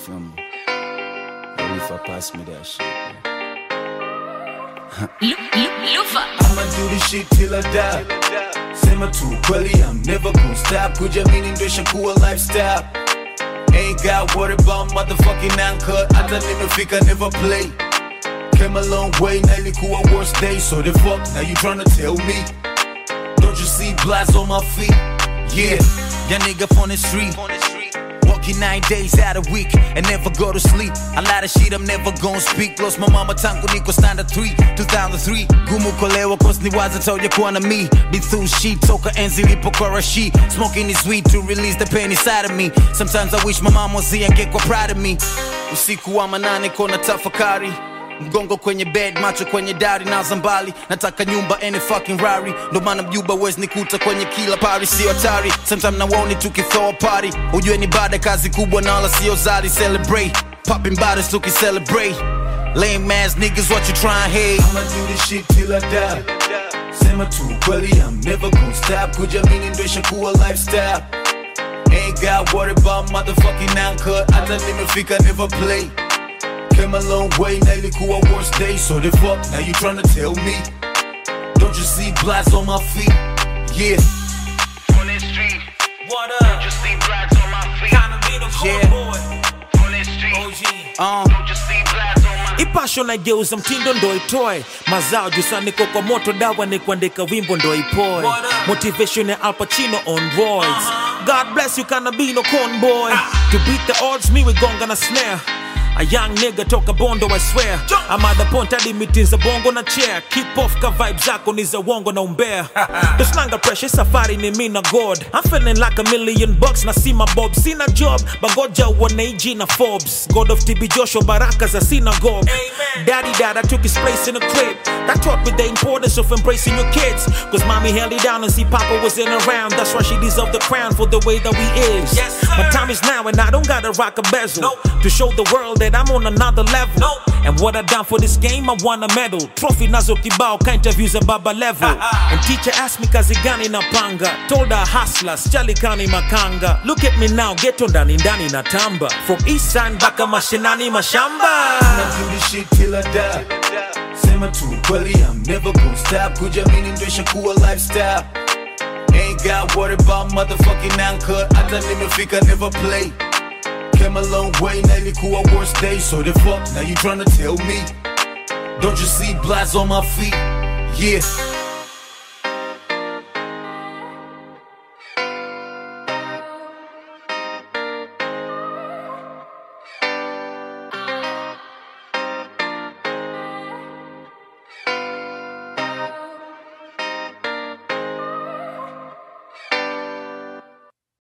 feel me? Maybe if I pass me that shit, Lufa. I'ma do this shit till I die. Sema tu kweli, I'm never gonna stop. Kujamini ndo ishakuwa lifestyle. Ain't got worried about motherfucking anchor. Hata nimefika never play. Came a long way, na ilikuwa worst day. So the fuck, now you tryna tell me? Don't you see bloods on my feet? Yeah, young nigga from the street. Working 9 days out a week and never go to sleep. A lot of shit I'm never gonna speak. Lost my mama tangu niko standard 3 2003. Gumu kolewa cause ni waza told ya kuwa na me. Be through shit toka enzi lipo kwa rashi. Smoking is sweet to release the pain inside of me. Sometimes I wish my mom was here and get proud of me. Usiku wa manane kona tafakari. Mgongo kwenye bed, macho kwenye dari na zambali. Nataka nyumba any fucking Rari. Ndo maana mjuba wezi nikuta kwenye kila pari. Sio hatari, sometimes na woni tukithrow a party. Ujue ni bada kazi kubwa na wala sio zari. Celebrate, popping bottles tuki celebrate. Lame ass niggas what you trying hate. I'ma do this shit till I die. Sema tu kweli, I'm never gonna stop. Kujamini ndo ishakuwa lifestyle. Ain't got worried about motherfucking anchor. Hata nimefika never play. Came a long way, na ilikuwa worst day. So the fuck, now you tryna tell me? Don't you see bloods on my feet? Yeah. On this street, What don't up? you see bloods on my feet? Kinda be the cool Yeah. boy. On this street, OG. don't you see bloods on my feet? Ipasho na geuza mtindo ndo itoe mazao jusa niko kwa moto dawa ni kuandika wimbo ndo ipoe What up? motivation ya Al Pacino on roids. God bless you kinda be no con boy. To beat the odds me we gonga na snare. A young nigga toka bondo I swear. I'm at the point hadi meetings za bongo na chair. Keep off ka vibes zako ni za wongo na umbea. Tuslanga pressure safari ni mi na God. I'm feeling like $1 million na see my bob. Sina job bangoja uone AG na Forbes. God of TB Joshua baraka za synagogue. Amen. Daddy dad I took his place in the crib. That taught me the importance of embracing your kids. Cause mommy held it down and see papa wasn't around. That's why she deserved the crown for the way that we is. Yes, sir. My time is now and I don't gotta rock a bezel. Nope. To show the world that I'm on another level. Nope. And what I done for this game, I won a medal. Trophy nazo kibao, ka interviews at baba level. And teacher asked me kazi gani na panga. Told her hustlers, chali kani makanga. Look at me now, ghetto ndani ndani na tamba. From east side baka mashinani mashamba. I'ma do this shit till I die. Sema tu kweli, I'm never gonna stop. Kujamini ndo ishakuwa lifestyle. Ain't got worried about motherfucking anchor. Hata nimefika never play. Came a long way, na ilikuwa worst day. So the fuck, now you tryna tell me? Don't you see bloods on my feet? Yeah.